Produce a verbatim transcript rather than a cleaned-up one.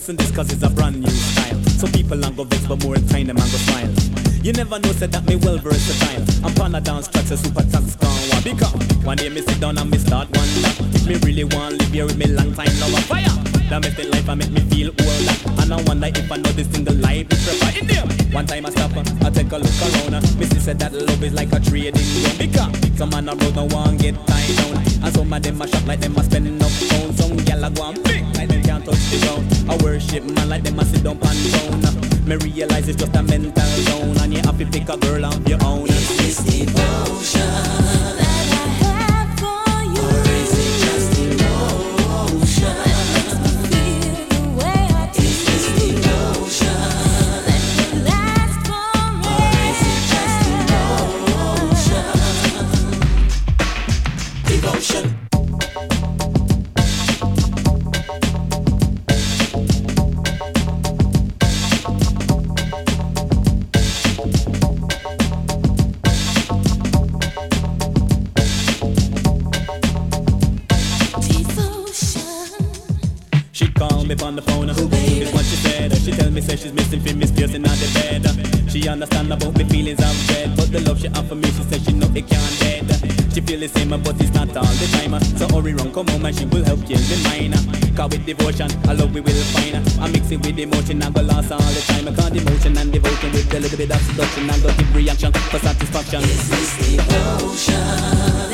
listen this cause it's a brand new style. So people and go vex but more time them and go smile. You never know said that me well versatile. I'm pan a dance tracks a super tax gone one. Because one day me sit down and me start wonder if me really want live here with me long time now a fire. That make the life and make me feel older. And I wonder if I know this single life is prefer in there. One time I stop, I take a look around. Missy said that love is like a trading ground. Because some man a road no one get tied down. And some of them a shop like them a spend enough pounds. Some gyal a go and big like them can't touch the ground. I worship man like them a sit down and down. Me realize it's just a mental zone. And you have to pick a girl of your own. Is this devotion? On the phone, oh, is what she said. She tell me say she's missing for Miss Pierce in the bed. She understand about the feelings I've read, but the love she have for me, she said she know it can't dead. She feel the same, but it's not all the time. So hurry round, come home and she will help kill the mind. Cause with devotion, I love we will find. I mix it with emotion, I go lost all the time. I call devotion and devotion with a little bit of seduction. I go give reaction for satisfaction. Is this devotion?